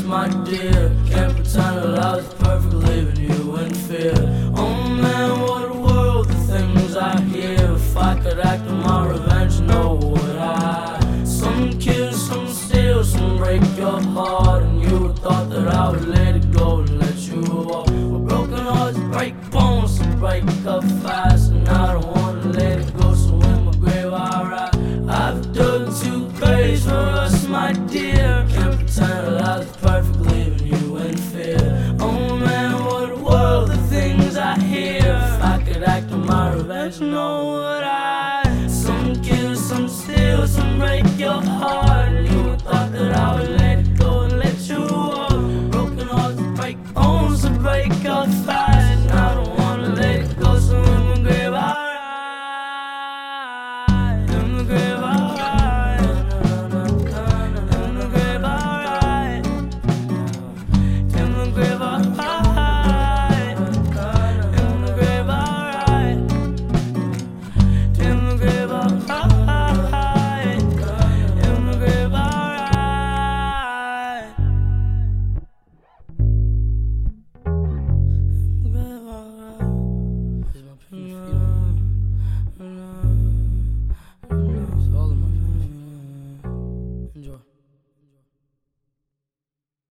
my dear. Can't pretend that I was perfect, leaving you in fear. Oh man, what a world, the things I hear. If I could act on my revenge, no would I. Some kill, some steal, some break your heart, and you thought that I would let it go and let you walk. Well, broken hearts break bones, so break up fast, and I don't wanna let it go, so in my grave I write, I've dug 2 graves for us, my dear. Can't pretend that I was perfect, leaving you in fear. Oh man, what a world, the things I hear. If I could act on my revenge, no